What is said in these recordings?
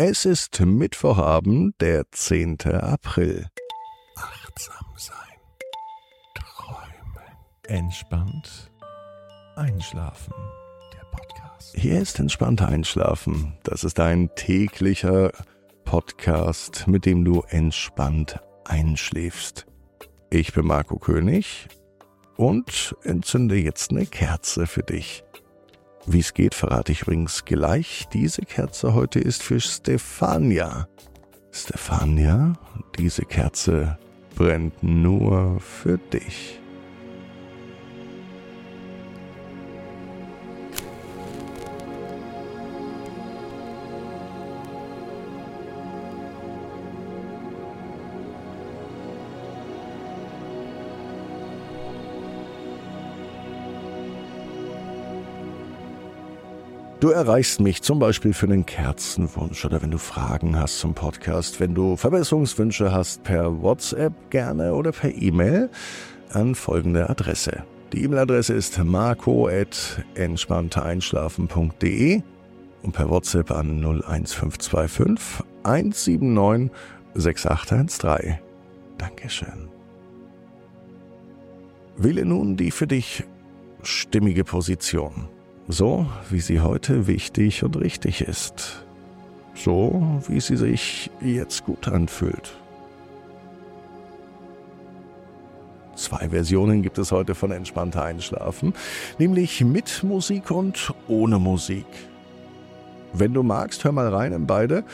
Es ist Mittwochabend, der 10. April. Achtsam sein, träumen, entspannt einschlafen. Der Podcast. Hier ist Entspannt Einschlafen. Das ist ein täglicher Podcast, mit dem du entspannt einschläfst. Ich bin Marco König und entzünde jetzt eine Kerze für dich. Wie es geht, verrate ich übrigens gleich. Diese Kerze heute ist für Stefania. Stefania, diese Kerze brennt nur für dich. Du erreichst mich zum Beispiel für einen Kerzenwunsch oder wenn du Fragen hast zum Podcast, wenn du Verbesserungswünsche hast, per WhatsApp gerne oder per E-Mail an folgende Adresse. Die E-Mail-Adresse ist marco@entspanntereinschlafen.de und per WhatsApp an 01525 179 6813. Dankeschön. Wähle nun die für dich stimmige Position. So, wie sie heute wichtig und richtig ist. So, wie sie sich jetzt gut anfühlt. 2 Versionen gibt es heute von Entspannter Einschlafen, nämlich mit Musik und ohne Musik. Wenn du magst, hör mal rein in beide.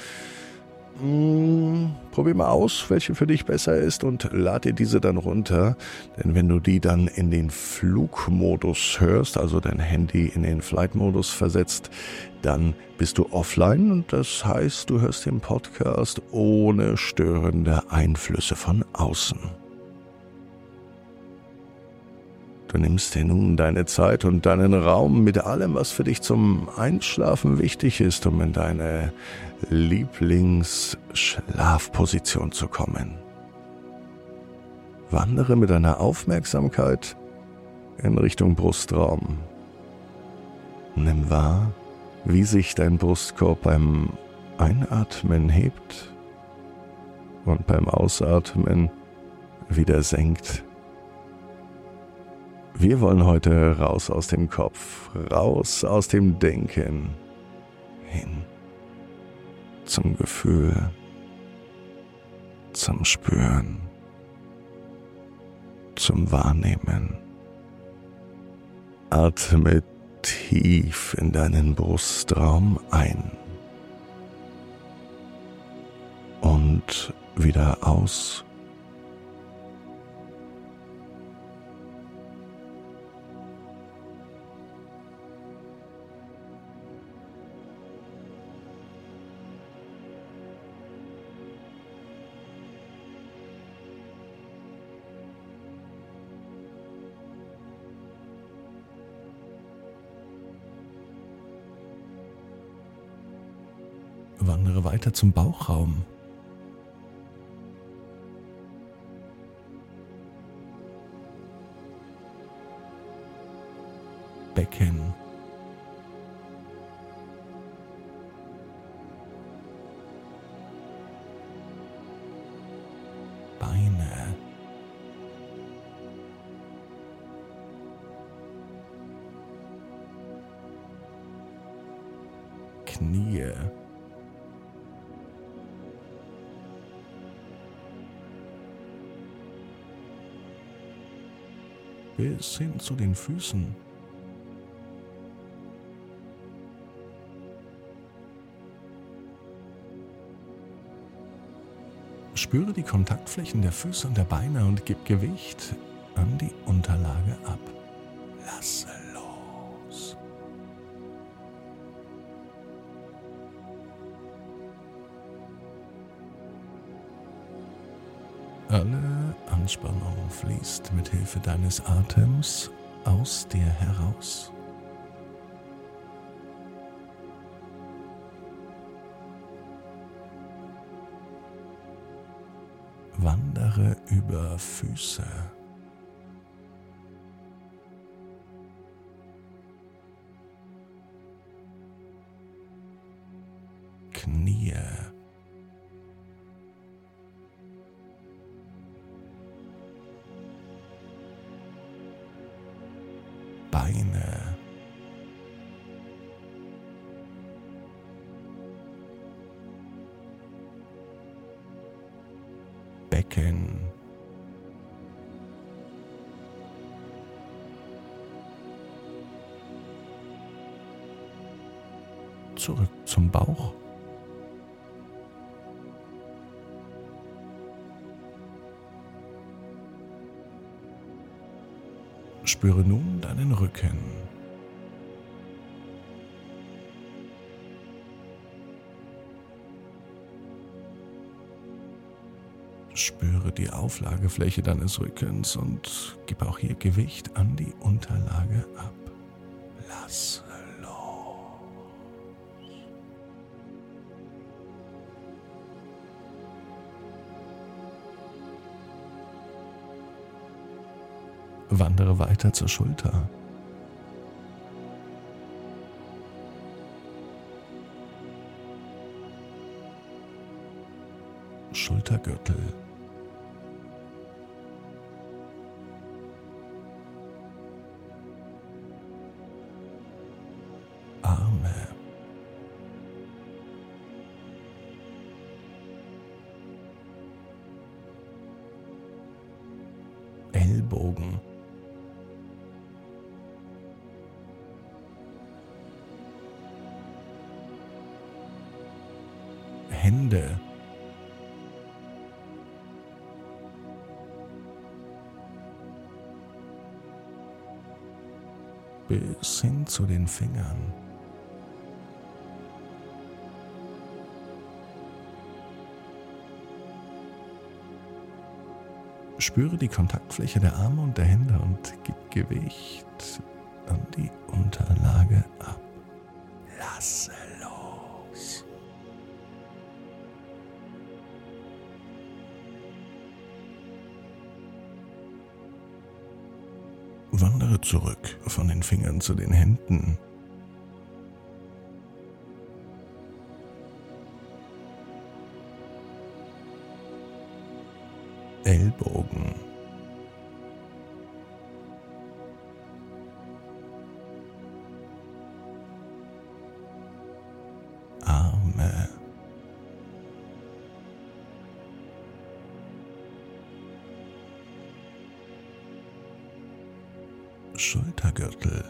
Probier mal aus, welche für dich besser ist und lad dir diese dann runter. Denn wenn du die dann in den Flugmodus hörst, also dein Handy in den Flight-Modus versetzt, dann bist du offline und das heißt, du hörst den Podcast ohne störende Einflüsse von außen. Du nimmst dir nun deine Zeit und deinen Raum mit allem, was für dich zum Einschlafen wichtig ist, um in deine Lieblingsschlafposition zu kommen. Wandere mit deiner Aufmerksamkeit in Richtung Brustraum. Nimm wahr, wie sich dein Brustkorb beim Einatmen hebt und beim Ausatmen wieder senkt. Wir wollen heute raus aus dem Kopf, raus aus dem Denken, hin zum Gefühl, zum Spüren, zum Wahrnehmen. Atme tief in deinen Brustraum ein und wieder aus. Wandere weiter zum Bauchraum. Becken. Beine. Knie. Bis hin zu den Füßen. Spüre die Kontaktflächen der Füße und der Beine und gib Gewicht an die Unterlage ab. Lasse los. Alle Anspannung fließt mit Hilfe deines Atems aus dir heraus. Wandere über Füße. Knie. Knie, Beine, Becken, zurück zum Bauch, spüre nun deinen Rücken. Spüre die Auflagefläche deines Rückens und gib auch hier Gewicht an die Unterlage ab. Lasse los. Wandere weiter zur Schulter. Schultergürtel. Arme. Ellbogen. Hände. Bis hin zu den Fingern. Spüre die Kontaktfläche der Arme und der Hände und gib Gewicht an die Unterlage ab. Lasse los. Wandere zurück von den Fingern zu den Händen. Ellbogen. Arme. Schultergürtel.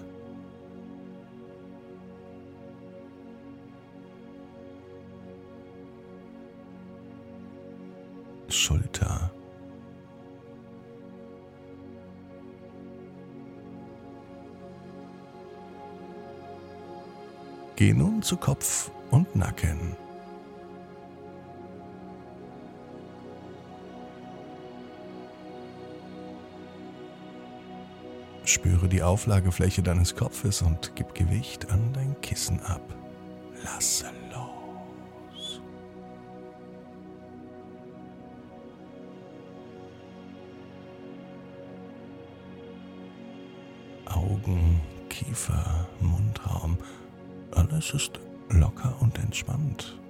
Schulter. Geh nun zu Kopf und Nacken. Spüre die Auflagefläche deines Kopfes und gib Gewicht an dein Kissen ab. Lasse los. Augen, Kiefer, Mundraum. Alles ist locker und entspannt.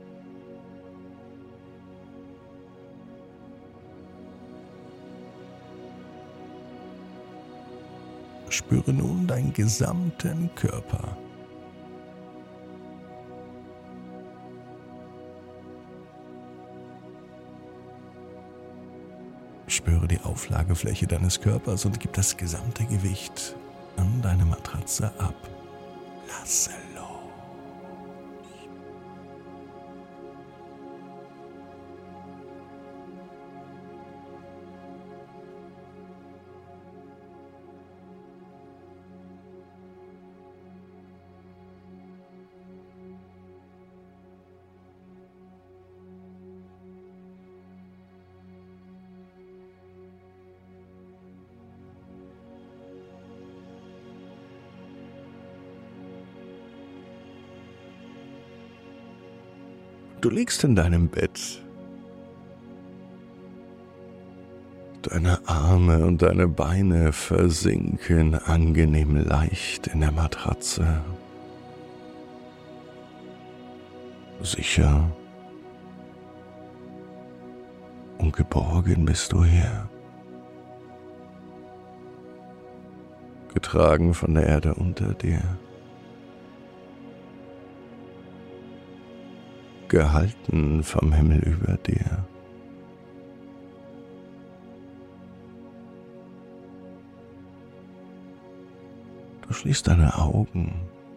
Spüre nun deinen gesamten Körper. Spüre die Auflagefläche deines Körpers und gib das gesamte Gewicht an deine Matratze ab. Lasse los. Du liegst in deinem Bett. Deine Arme und deine Beine versinken angenehm leicht in der Matratze. Sicher und geborgen bist du hier. Getragen von der Erde unter dir. Gehalten vom Himmel über dir. Du schließt deine Augen.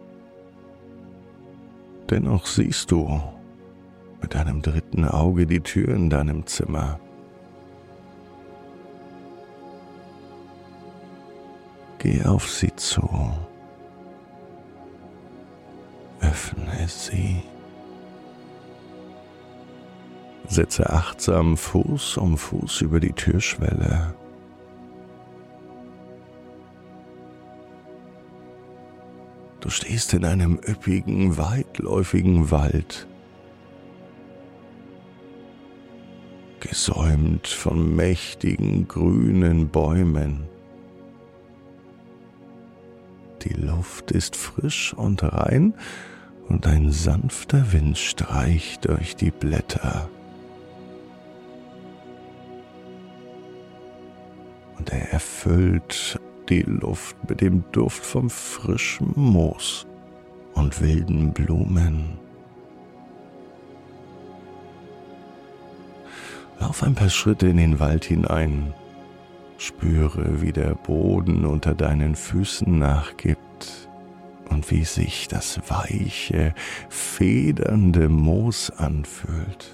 Dennoch siehst du mit deinem dritten Auge die Tür in deinem Zimmer. Geh auf sie zu. Öffne sie. Setze achtsam Fuß um Fuß über die Türschwelle. Du stehst in einem üppigen, weitläufigen Wald, gesäumt von mächtigen, grünen Bäumen. Die Luft ist frisch und rein und ein sanfter Wind streicht durch die Blätter. Und er erfüllt die Luft mit dem Duft vom frischen Moos und wilden Blumen. Lauf ein paar Schritte in den Wald hinein. Spüre, wie der Boden unter deinen Füßen nachgibt und wie sich das weiche, federnde Moos anfühlt.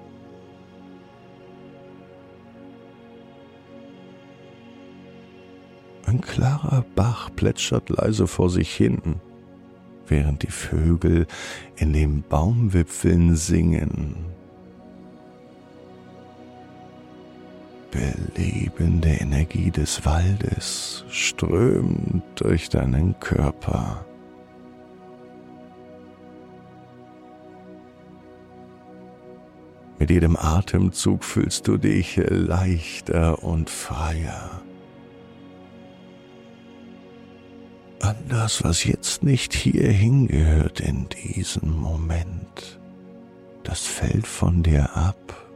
Ein klarer Bach plätschert leise vor sich hin, während die Vögel in den Baumwipfeln singen. Belebende Energie des Waldes strömt durch deinen Körper. Mit jedem Atemzug fühlst du dich leichter und freier. All das, was jetzt nicht hier hingehört in diesem Moment, das fällt von dir ab.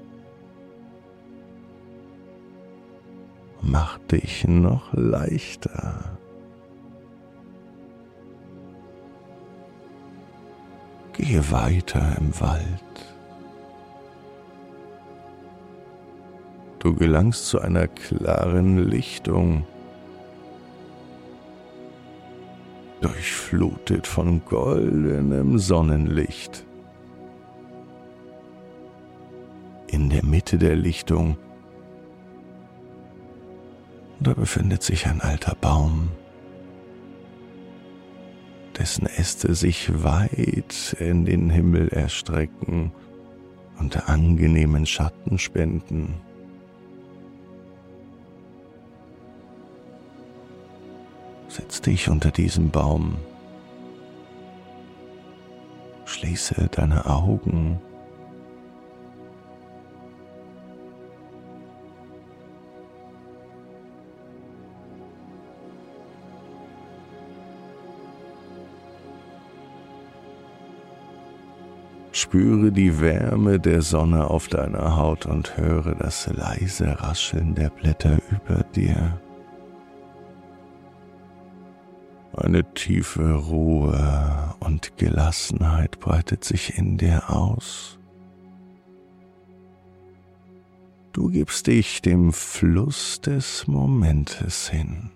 Mach dich noch leichter. Gehe weiter im Wald. Du gelangst zu einer klaren Lichtung, durchflutet von goldenem Sonnenlicht. In der Mitte der Lichtung, da befindet sich ein alter Baum, dessen Äste sich weit in den Himmel erstrecken und angenehmen Schatten spenden. Setz dich unter diesem Baum, schließe deine Augen. Spüre die Wärme der Sonne auf deiner Haut und höre das leise Rascheln der Blätter über dir. Eine tiefe Ruhe und Gelassenheit breitet sich in dir aus. Du gibst dich dem Fluss des Momentes hin.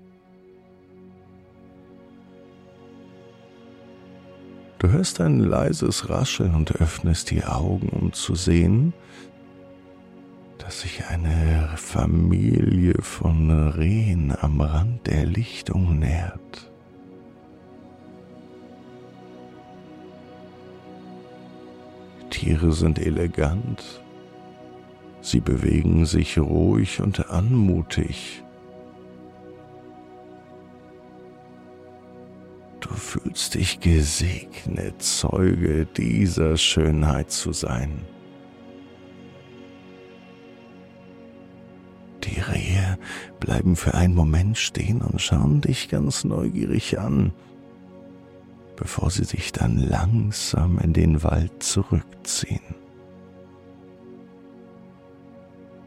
Du hörst ein leises Rascheln und öffnest die Augen, um zu sehen, dass sich eine Familie von Rehen am Rand der Lichtung nähert. Die Tiere sind elegant, sie bewegen sich ruhig und anmutig. Du fühlst dich gesegnet, Zeuge dieser Schönheit zu sein. Die Rehe bleiben für einen Moment stehen und schauen dich ganz neugierig an, bevor sie sich dann langsam in den Wald zurückziehen.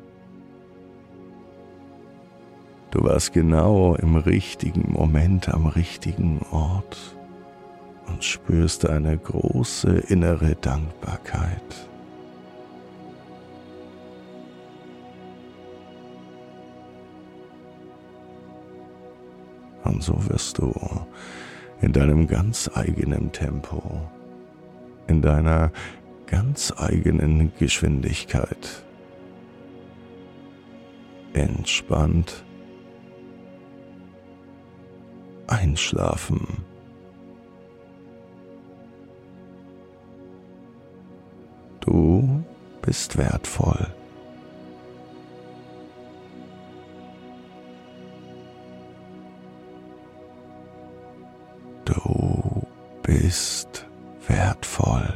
Du warst genau im richtigen Moment am richtigen Ort und spürst eine große innere Dankbarkeit. Und so wirst du in deinem ganz eigenen Tempo, in deiner ganz eigenen Geschwindigkeit entspannt einschlafen. Du bist wertvoll. Du bist wertvoll.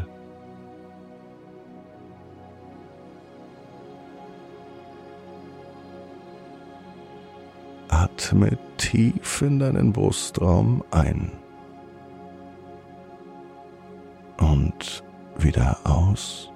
Atme tief in deinen Brustraum ein und wieder aus.